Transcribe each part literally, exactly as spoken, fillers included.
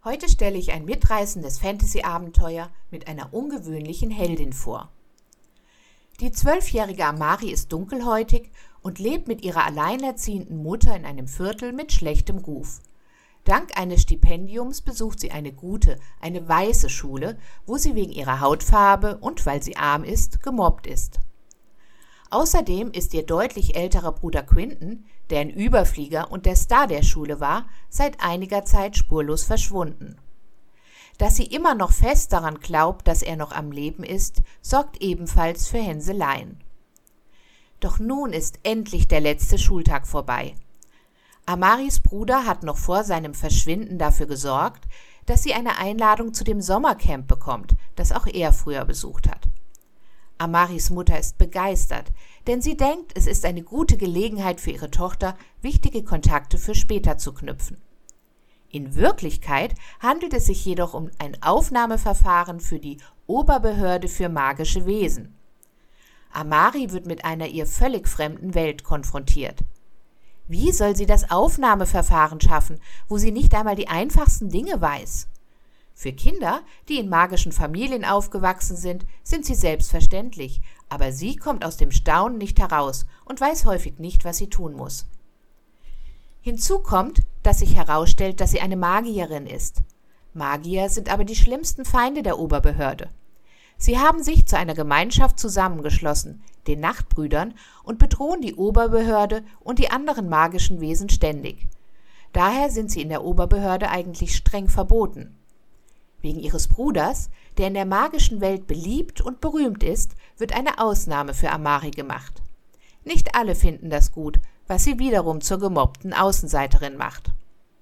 Heute stelle ich ein mitreißendes Fantasy-Abenteuer mit einer ungewöhnlichen Heldin vor. Die zwölfjährige Amari ist dunkelhäutig und lebt mit ihrer alleinerziehenden Mutter in einem Viertel mit schlechtem Ruf. Dank eines Stipendiums besucht sie eine gute, eine weiße Schule, wo sie wegen ihrer Hautfarbe und weil sie arm ist, gemobbt ist. Außerdem ist ihr deutlich älterer Bruder Quinton, der ein Überflieger und der Star der Schule war, seit einiger Zeit spurlos verschwunden. Dass sie immer noch fest daran glaubt, dass er noch am Leben ist, sorgt ebenfalls für Hänseleien. Doch nun ist endlich der letzte Schultag vorbei. Amaris Bruder hat noch vor seinem Verschwinden dafür gesorgt, dass sie eine Einladung zu dem Sommercamp bekommt, das auch er früher besucht hat. Amaris Mutter ist begeistert, denn sie denkt, es ist eine gute Gelegenheit für ihre Tochter, wichtige Kontakte für später zu knüpfen. In Wirklichkeit handelt es sich jedoch um ein Aufnahmeverfahren für die Oberbehörde für magische Wesen. Amari wird mit einer ihr völlig fremden Welt konfrontiert. Wie soll sie das Aufnahmeverfahren schaffen, wo sie nicht einmal die einfachsten Dinge weiß? Für Kinder, die in magischen Familien aufgewachsen sind, sind sie selbstverständlich, aber sie kommt aus dem Staunen nicht heraus und weiß häufig nicht, was sie tun muss. Hinzu kommt, dass sich herausstellt, dass sie eine Magierin ist. Magier sind aber die schlimmsten Feinde der Oberbehörde. Sie haben sich zu einer Gemeinschaft zusammengeschlossen, den Nachtbrüdern, und bedrohen die Oberbehörde und die anderen magischen Wesen ständig. Daher sind sie in der Oberbehörde eigentlich streng verboten. Wegen ihres Bruders, der in der magischen Welt beliebt und berühmt ist, wird eine Ausnahme für Amari gemacht. Nicht alle finden das gut, was sie wiederum zur gemobbten Außenseiterin macht.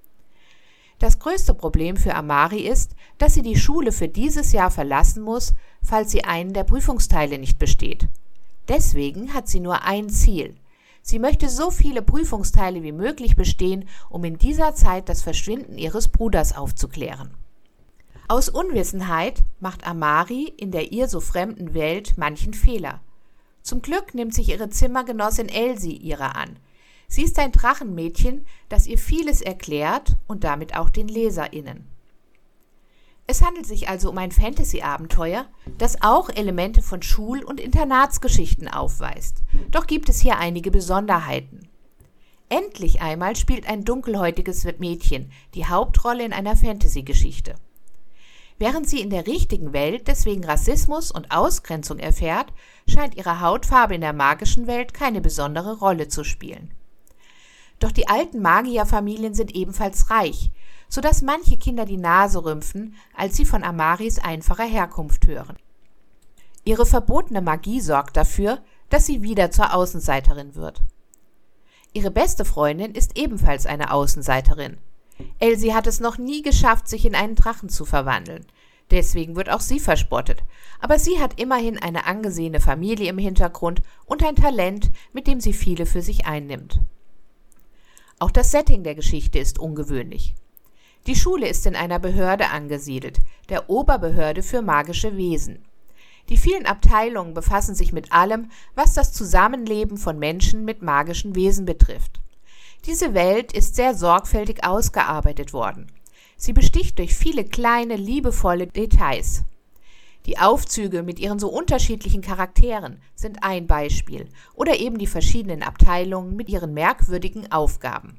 Das größte Problem für Amari ist, dass sie die Schule für dieses Jahr verlassen muss, falls sie einen der Prüfungsteile nicht besteht. Deswegen hat sie nur ein Ziel. Sie möchte so viele Prüfungsteile wie möglich bestehen, um in dieser Zeit das Verschwinden ihres Bruders aufzuklären. Aus Unwissenheit macht Amari in der ihr so fremden Welt manchen Fehler. Zum Glück nimmt sich ihre Zimmergenossin Elsie ihrer an. Sie ist ein Drachenmädchen, das ihr vieles erklärt und damit auch den LeserInnen. Es handelt sich also um ein Fantasy-Abenteuer, das auch Elemente von Schul- und Internatsgeschichten aufweist. Doch gibt es hier einige Besonderheiten. Endlich einmal spielt ein dunkelhäutiges Mädchen die Hauptrolle in einer Fantasy-Geschichte. Während sie in der richtigen Welt deswegen Rassismus und Ausgrenzung erfährt, scheint ihre Hautfarbe in der magischen Welt keine besondere Rolle zu spielen. Doch die alten Magierfamilien sind ebenfalls reich, sodass manche Kinder die Nase rümpfen, als sie von Amaris einfacher Herkunft hören. Ihre verbotene Magie sorgt dafür, dass sie wieder zur Außenseiterin wird. Ihre beste Freundin ist ebenfalls eine Außenseiterin. Elsie hat es noch nie geschafft, sich in einen Drachen zu verwandeln. Deswegen wird auch sie verspottet. Aber sie hat immerhin eine angesehene Familie im Hintergrund und ein Talent, mit dem sie viele für sich einnimmt. Auch das Setting der Geschichte ist ungewöhnlich. Die Schule ist in einer Behörde angesiedelt, der Oberbehörde für magische Wesen. Die vielen Abteilungen befassen sich mit allem, was das Zusammenleben von Menschen mit magischen Wesen betrifft. Diese Welt ist sehr sorgfältig ausgearbeitet worden. Sie besticht durch viele kleine, liebevolle Details. Die Aufzüge mit ihren so unterschiedlichen Charakteren sind ein Beispiel oder eben die verschiedenen Abteilungen mit ihren merkwürdigen Aufgaben.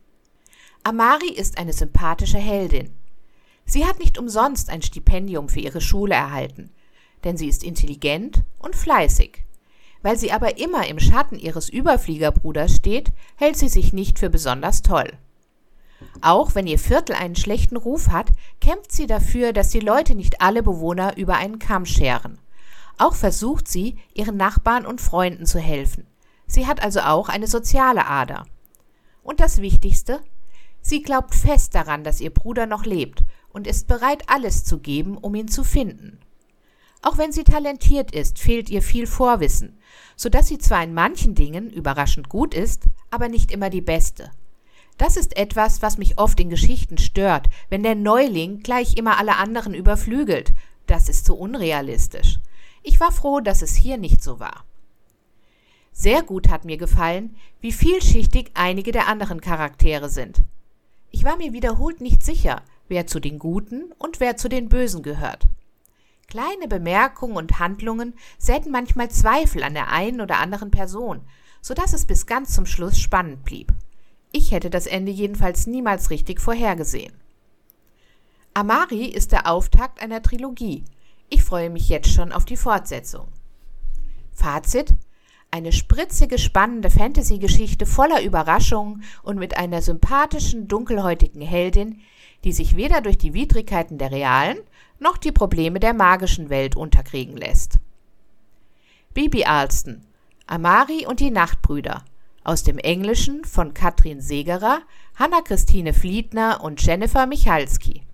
Amari ist eine sympathische Heldin. Sie hat nicht umsonst ein Stipendium für ihre Schule erhalten, denn sie ist intelligent und fleißig. Weil sie aber immer im Schatten ihres Überfliegerbruders steht, hält sie sich nicht für besonders toll. Auch wenn ihr Viertel einen schlechten Ruf hat, kämpft sie dafür, dass die Leute nicht alle Bewohner über einen Kamm scheren. Auch versucht sie, ihren Nachbarn und Freunden zu helfen. Sie hat also auch eine soziale Ader. Und das Wichtigste: Sie glaubt fest daran, dass ihr Bruder noch lebt und ist bereit, alles zu geben, um ihn zu finden. Auch wenn sie talentiert ist, fehlt ihr viel Vorwissen, sodass sie zwar in manchen Dingen überraschend gut ist, aber nicht immer die Beste. Das ist etwas, was mich oft in Geschichten stört, wenn der Neuling gleich immer alle anderen überflügelt. Das ist so unrealistisch. Ich war froh, dass es hier nicht so war. Sehr gut hat mir gefallen, wie vielschichtig einige der anderen Charaktere sind. Ich war mir wiederholt nicht sicher, wer zu den Guten und wer zu den Bösen gehört. Kleine Bemerkungen und Handlungen säten manchmal Zweifel an der einen oder anderen Person, sodass es bis ganz zum Schluss spannend blieb. Ich hätte das Ende jedenfalls niemals richtig vorhergesehen. Amari ist der Auftakt einer Trilogie. Ich freue mich jetzt schon auf die Fortsetzung. Fazit: Eine spritzige, spannende Fantasy-Geschichte voller Überraschungen und mit einer sympathischen, dunkelhäutigen Heldin, die sich weder durch die Widrigkeiten der realen noch die Probleme der magischen Welt unterkriegen lässt. Bibi Alston, Amari und die Nachtbrüder, aus dem Englischen von Katrin Segerer, Hanna-Christine Fliedner und Jennifer Michalski.